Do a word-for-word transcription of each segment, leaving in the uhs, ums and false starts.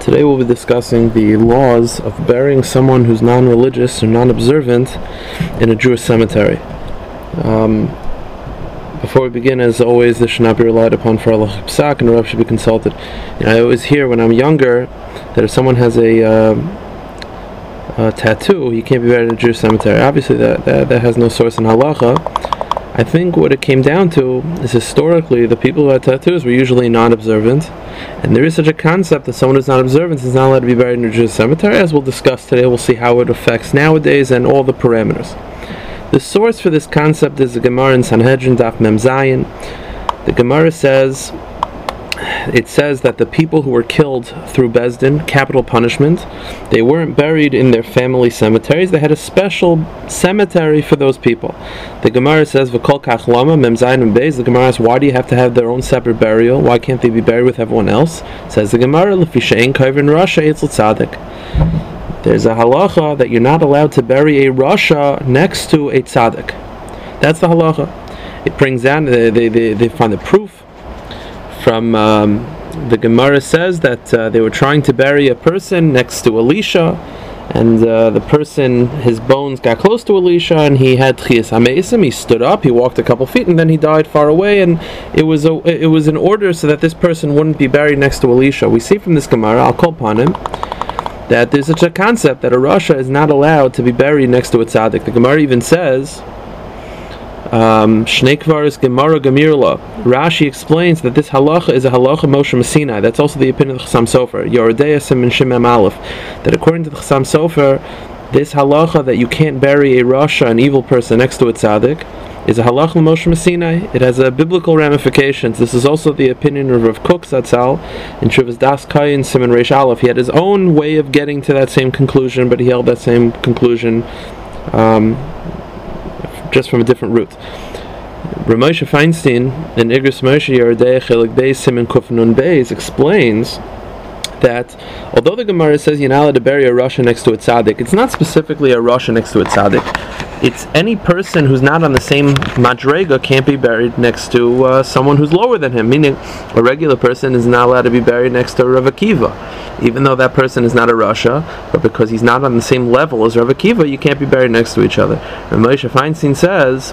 Today we'll be discussing the laws of burying someone who's non-religious or non-observant in a Jewish cemetery. Um, before we begin, as always, this should not be relied upon for halachic psak, and the Rav should be consulted. You know, I always hear when I'm younger that if someone has a, uh, a tattoo, he can't be buried in a Jewish cemetery. Obviously, that, that, that has no source in halacha. I think what it came down to is historically the people who had tattoos were usually non-observant, and there is such a concept that someone who's not observant is not allowed to be buried in a Jewish cemetery. As we'll discuss today, we'll see how it affects nowadays and all the parameters. The source for this concept is the Gemara in Sanhedrin Daf Mem Zayin. The Gemara says, it says that the people who were killed through Bezdin, capital punishment, they weren't buried in their family cemeteries. They had a special cemetery for those people. The Gemara says, V'kol kach lama mem zayin mem beis. The Gemara asks, why do you have to have their own separate burial? Why can't they be buried with everyone else? Says the Gemara, Lefi she'ein kavrin rasha etzel tzadik. There's a halacha that you're not allowed to bury a rasha next to a tzaddik. That's the halacha. It brings down, they, they, they, they find the proof from um, the Gemara says that uh, they were trying to bury a person next to Elisha, and uh, the person, his bones got close to Elisha, and he had tchias hamesim. He stood up, he walked a couple feet, and then he died far away. And it was a, it was in order so that this person wouldn't be buried next to Elisha. We see from this Gemara, I'll call upon him, that there's such a concept that a rasha is not allowed to be buried next to a tzaddik. The Gemara even says, Um, Shnei Kvaris Gemara Gemirla. Rashi explains that this halacha is a halacha Moshe Messinai. That's also the opinion of the Chassam Sofer. Yoredeya Simin Shimem Aleph. That according to the Chassam Sofer, this halacha that you can't bury a rasha, an evil person, next to a tzaddik, is a halacha Moshe Messinai. It has a biblical ramifications. This is also the opinion of Rav Kook Zatzal in Shuvas Das Kayin Simin Reish Aleph. He had his own way of getting to that same conclusion, but he held that same conclusion Um, just from a different route. Ramosha Feinstein in Igros Moshe Yeridei Chelik Beis Siman Kuf Nun Beis explains that although the Gemara says you're not allowed to bury a rasha next to a tzaddik, it's not specifically a rasha next to a tzaddik. It's any person who's not on the same madrega can't be buried next to uh, someone who's lower than him. Meaning, a regular person is not allowed to be buried next to Rav Akiva, even though that person is not a rasha, but because he's not on the same level as Rav Akiva, you can't be buried next to each other. And Moshe Feinstein says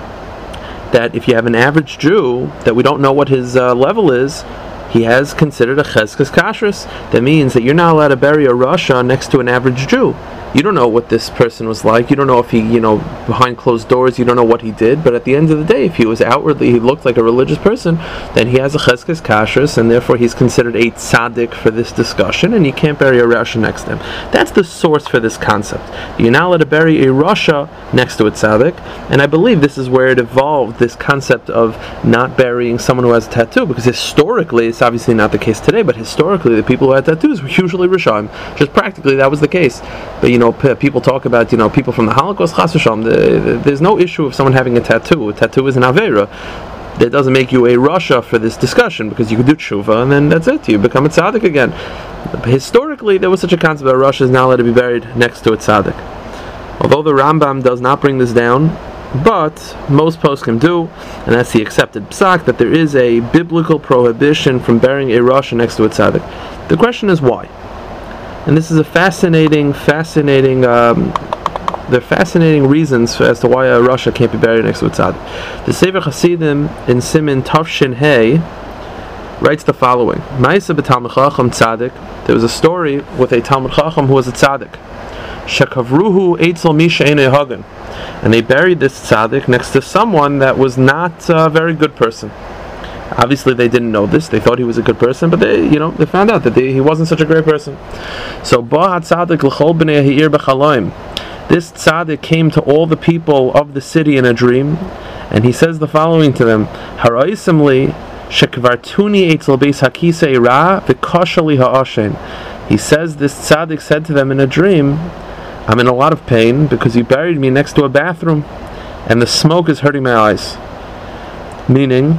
that if you have an average Jew that we don't know what his uh, level is, he has considered a cheskes kashrus. That means that you're not allowed to bury a rasha next to an average Jew. You don't know what this person was like. You don't know if he, you know, behind closed doors, you don't know what he did. But at the end of the day, if he was outwardly, he looked like a religious person, then he has a cheskes kashrus, and therefore he's considered a tzaddik for this discussion, and you can't bury a rasha next to him. That's the source for this concept. You're not allowed to bury a rasha next to a tzaddik, and I believe this is where it evolved, this concept of not burying someone who has a tattoo, because historically, it's obviously not the case today, but historically, the people who had tattoos were usually Rishaim. Just practically, that was the case. But, you know, p- people talk about, you know, people from the Holocaust, Chas v'shalom, the, the, there's no issue of someone having a tattoo. A tattoo is an Aveira. That doesn't make you a rasha for this discussion, because you could do tshuva, and then that's it, you become a tzaddik again. But historically, there was such a concept that a rasha is not allowed to be buried next to a tzaddik. Although the Rambam does not bring this down, but most poskim do, and that's the accepted psak, that there is a biblical prohibition from burying a rasha next to a tzaddik. The question is why? And this is a fascinating, fascinating, um, there are fascinating reasons for, as to why a rasha can't be buried next to a tzaddik. The Sefer Hasidim in Siman Tafshin Hey writes the following: Ma'aseh b'Talmid Chacham tzaddik. There was a story with a Talmid Chacham who was a tzaddik. Shekavruhu eitzel mi she'eino hagen, and they buried this tzaddik next to someone that was not a very good person. Obviously, they didn't know this. They thought he was a good person, but they, you know, they found out that they, he wasn't such a great person. So, ba tzaddik l'chol b'nei ha'ir b'chaloim. This tzaddik came to all the people of the city in a dream, and he says the following to them: Hara'isem li shekvartuni eitzel beis hakisei ra v'kosha li ha'ashen. He says this tzaddik said to them in a dream, I'm in a lot of pain because you buried me next to a bathroom, and the smoke is hurting my eyes. Meaning,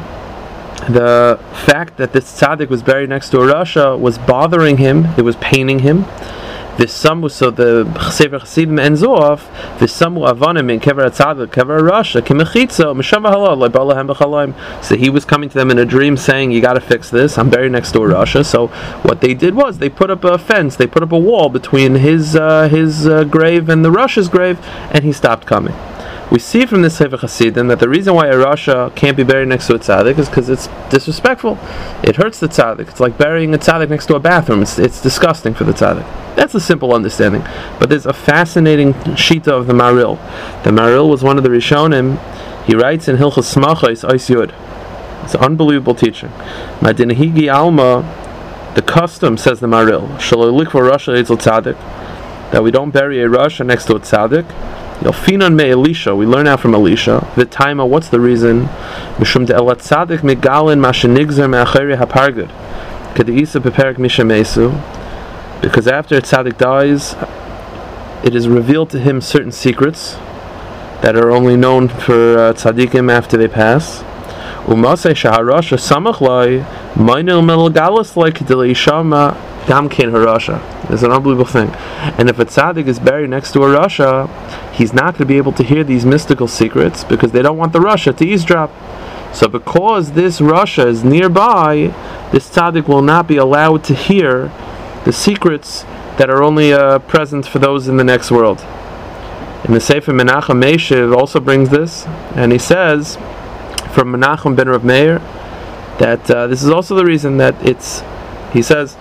the fact that this tzaddik was buried next to a rasha was bothering him, it was paining him, V'samu, so the Sefer Chassidim ends off, V'samu avanim in kever atzadik, kever rasha, kimechitzo, misham v'halal, le'balahem b'chalayim. So he was coming to them in a dream saying, you got to fix this, I'm buried next to a rasha. So what they did was, they put up a fence, they put up a wall between his uh, his uh, grave and the rasha's grave, and he stopped coming. We see from this Sefer Chassidim that the reason why a rasha can't be buried next to a tzaddik is because it's disrespectful. It hurts the tzaddik. It's like burying a tzaddik next to a bathroom. It's, it's disgusting for the tzaddik. That's a simple understanding. But there's a fascinating shita of the Maril. The Maril was one of the Rishonim. He writes in Hilchos Smachos Ois Yud. It's an unbelievable teaching. Madinahigi Alma, the custom, says the Maril, Shalolik for rasha etzel tzaddik, that we don't bury a rasha next to a tzaddik. Yelfinan me Elisha, we learn out from Elisha. V'taima, what's the reason? Mishum de elat tzadik megalin mashenigzer me'acheri hapargud. K'deisa beperik mishamesu. Because after a tzaddik dies, it is revealed to him certain secrets that are only known for uh, tzaddikim after they pass. Umasei shaharasha samach lai meinil melgalas like delishama damkin harasha. It's an unbelievable thing. And if a tzaddik is buried next to a rasha, he's not going to be able to hear these mystical secrets because they don't want the rasha to eavesdrop. So because this rasha is nearby, this tzaddik will not be allowed to hear the secrets that are only uh, present for those in the next world. And the Sefer Menachem Meishiv also brings this, and he says from Menachem ben Rav Meir that uh, this is also the reason that it's, he says,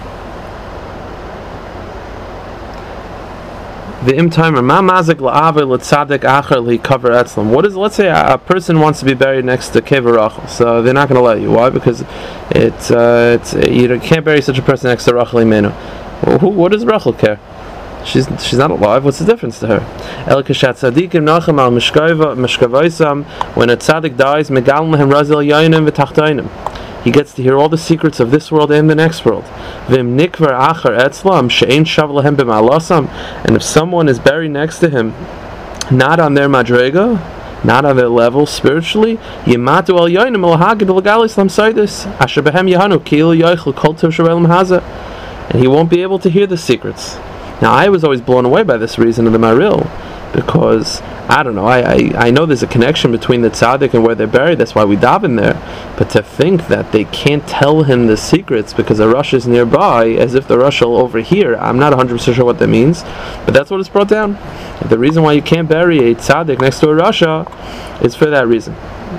V'im timer ma mazik la'ave l'tzadik acher li'kaver etzlam. What is, let's say a, a person wants to be buried next to Kever Rachel, so they're not going to let you. Why? Because it's uh, it's you can't bury such a person next to Rachel Imenu. Well, who, what does Rachel care? She's she's not alive. What's the difference to her? El kashat tzadikim nachem al mishkavaisam. When a tzadik dies, megal mehem razil yayinim v'tachtainim. He gets to hear all the secrets of this world and the next world. V'im nikvar acher etzlam she'ein shav lahem b'ma'alasam. And if someone is buried next to him, not on their madrega, not on their level spiritually, yimatu al yayinim al hagid l'galis lamsaydis asher behem yahanu kilu yaichel kol tov sherelim haza. And he won't be able to hear the secrets. Now, I was always blown away by this reason of the Maril, because, I don't know, I, I, I know there's a connection between the tzaddik and where they're buried, that's why we daven there, but to think that they can't tell him the secrets because a rasha is nearby, as if the rasha will overhear, I'm not one hundred percent sure what that means, but that's what it's brought down. The reason why you can't bury a tzaddik next to a rasha is for that reason.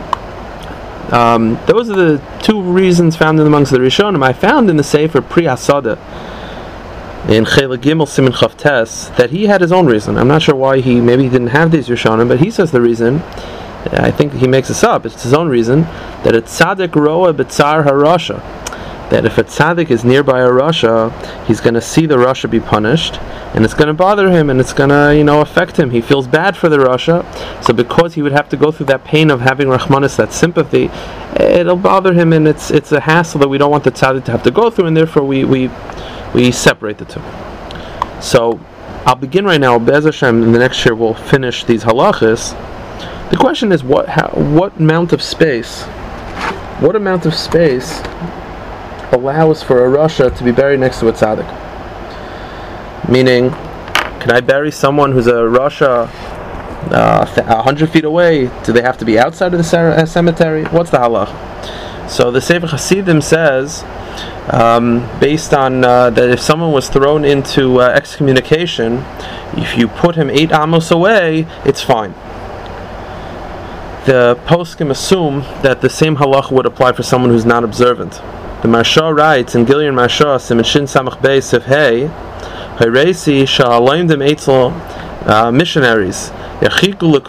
Um, those are the two reasons found in amongst the Rishonim. I found in the Sefer Pri Hasada, in Chela Gimel Siman Chavtes, that he had his own reason. I'm not sure why he, maybe he didn't have these Rishonim, but he says the reason, I think he makes this up, it's his own reason, that a tzaddik roa b'tzar harasha, that if a tzaddik is nearby a rasha, he's going to see the rasha be punished, and it's going to bother him, and it's going to, you know, affect him. He feels bad for the rasha, so because he would have to go through that pain of having Rahmanis, that sympathy, it'll bother him, and it's it's a hassle that we don't want the tzaddik to have to go through, and therefore we we we separate the two. So I'll begin right now. Be'ez Hashem, in the next year we'll finish these halachas. The question is, what how, what amount of space, what amount of space allows for a rasha to be buried next to a tzaddik? Meaning, can I bury someone who's a rasha uh, a hundred feet away? Do they have to be outside of the cemetery? What's the halach? So the Sefer Hasidim says, um, based on uh, that if someone was thrown into uh, excommunication, if you put him eight amos away, it's fine. The poskim assume that the same halacha would apply for someone who's not observant. The Marsha writes in Gilyon Marsha, Siman Shin Samach Beis Sif Hey, Hayresi Sha'alayim Dem Eitzel missionaries. If you put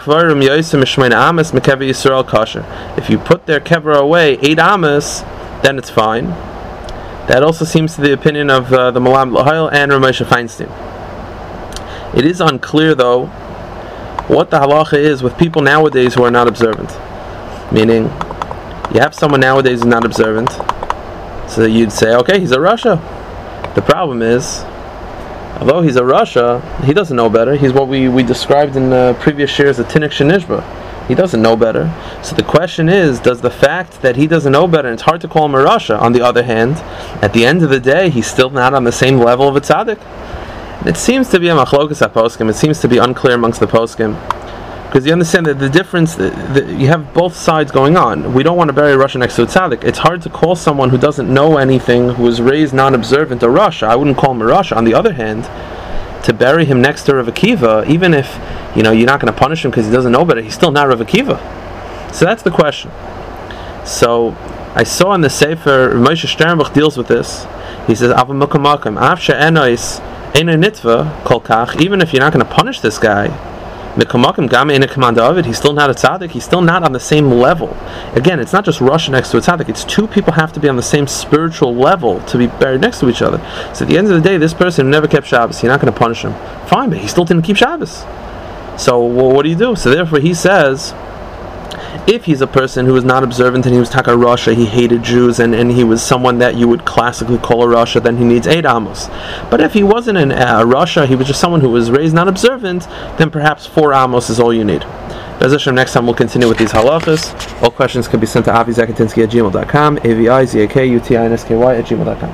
their kever away eight amas, then it's fine. That also seems to the opinion of uh, the Malam L'Hayel and Ramosha Feinstein. It is unclear, though, what the halacha is with people nowadays who are not observant. Meaning, you have someone nowadays who's not observant, so you'd say, okay, he's a rasha. The problem is, although he's a rasha, he doesn't know better. He's what we, we described in the previous years as Tinnik Shenishba. He doesn't know better. So the question is, does the fact that he doesn't know better, and it's hard to call him a rasha, on the other hand, at the end of the day, he's still not on the same level of a tzaddik? It seems to be a machlokas poskim. It seems to be unclear amongst the poskim, because you understand that the difference, the, the, you have both sides going on. We don't want to bury a Rasha next to a tzaddik. It's hard to call someone who doesn't know anything, who was raised non-observant, a Rasha. I wouldn't call him a Rasha. On the other hand, to bury him next to Rav Akiva, even if you know you're not going to punish him because he doesn't know better, he's still not Rav Akiva. So that's the question. So I saw in the Sefer, Moshe Sternbuch deals with this. He says, even if you're not going to punish this guy, he's still not a tzaddik, he's still not on the same level. Again, it's not just Rasha next to a tzaddik, it's two people have to be on the same spiritual level to be buried next to each other. So at the end of the day, this person never kept Shabbos, you're not going to punish him. Fine, but he still didn't keep Shabbos. So well, what do you do? So therefore he says, if he's a person who was not observant and he was taka Rasha, he hated Jews, and, and he was someone that you would classically call a Rasha, then he needs eight amos. But if he wasn't an, a Rasha, he was just someone who was raised not observant, then perhaps four amos is all you need. Bez Hashem, next time we'll continue with these halachas. All questions can be sent to avizakatinsky at gmail dot com, A V I Z A K U T I N S K Y at gmail dot com.